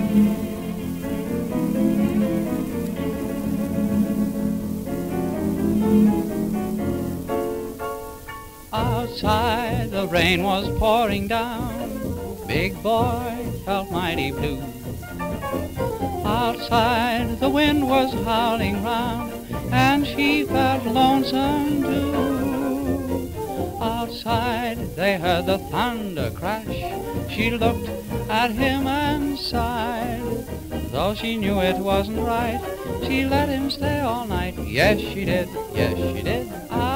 Outside the rain was pouring down, big boy felt mighty blue. Outside the wind was howling round, and she felt lonesome too. Outside they heard the thunder crash, she looked at him and sighed. Though she knew it wasn't right, she let him stay all night. Yes, she did, yes, she did.